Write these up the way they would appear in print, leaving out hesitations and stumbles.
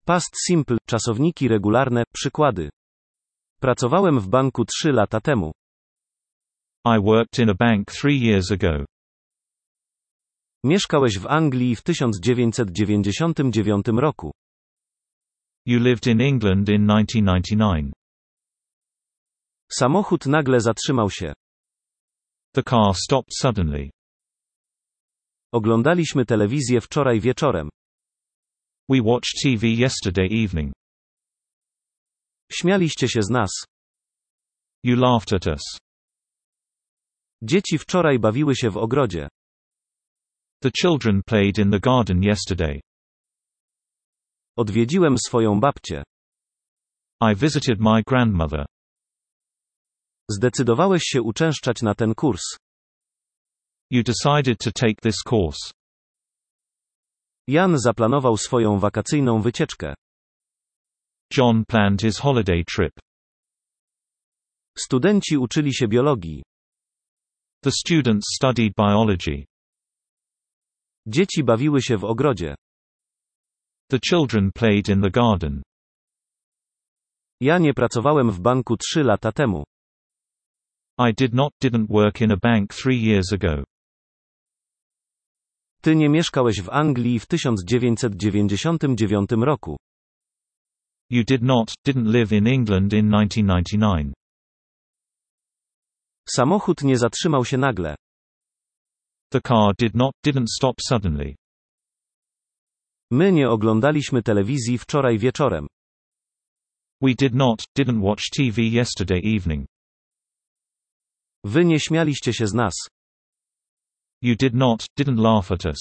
Past simple, czasowniki regularne, przykłady. Pracowałem w banku 3 lata temu. I worked in a bank 3 years ago. Mieszkałeś w Anglii w 1999 roku. You lived in England in 1999. Samochód nagle zatrzymał się. The car stopped suddenly. Oglądaliśmy telewizję wczoraj wieczorem. We watched TV yesterday evening. Śmialiście się z nas. You laughed at us. Dzieci wczoraj bawiły się w ogrodzie. The children played in the garden yesterday. Odwiedziłem swoją babcię. I visited my grandmother. Zdecydowałeś się uczęszczać na ten kurs. You decided to take this course. Jan zaplanował swoją wakacyjną wycieczkę. John planned his holiday trip. Studenci uczyli się biologii. The students studied biology. Dzieci bawiły się w ogrodzie. The children played in the garden. Ja nie pracowałem w banku 3 lata temu. I didn't work in a bank 3 years ago. Ty nie mieszkałeś w Anglii w 1999 roku. You didn't live in England in 1999. Samochód nie zatrzymał się nagle. The car didn't stop suddenly. My nie oglądaliśmy telewizji wczoraj wieczorem. We didn't watch TV yesterday evening. Wy nie śmialiście się z nas. You didn't laugh at us.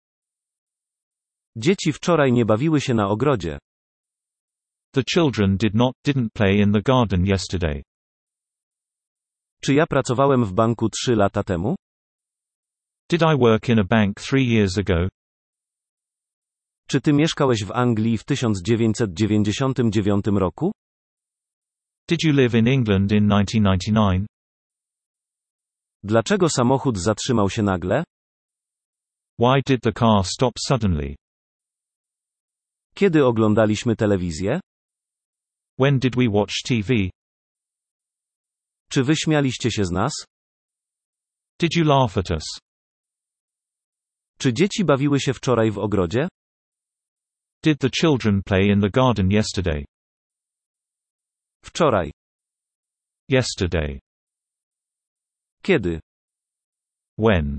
Dzieci wczoraj nie bawiły się na ogrodzie. The children didn't play in the garden yesterday. Czy ja pracowałem w banku 3 lata temu? Did I work in a bank 3 years ago? Czy ty mieszkałeś w Anglii w 1999 roku? Did you live in England in 1999? Dlaczego samochód zatrzymał się nagle? Why did the car stop suddenly? Kiedy oglądaliśmy telewizję? When did we watch TV? Czy wy śmialiście się z nas? Did you laugh at us? Czy dzieci bawiły się wczoraj w ogrodzie? Did the children play in the garden yesterday? Wczoraj. Yesterday. Kiedy? When?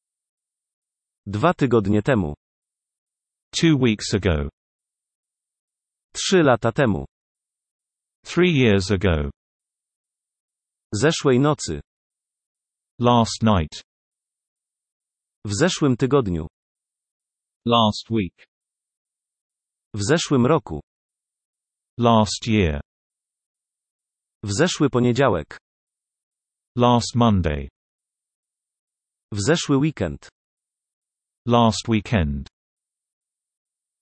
2 tygodnie temu. 2 weeks ago. 3 lata temu. 3 years ago. Zeszłej nocy. Last night. W zeszłym tygodniu. Last week. W zeszłym roku. Last year. W zeszły poniedziałek. Last Monday. W zeszły weekend. Last weekend.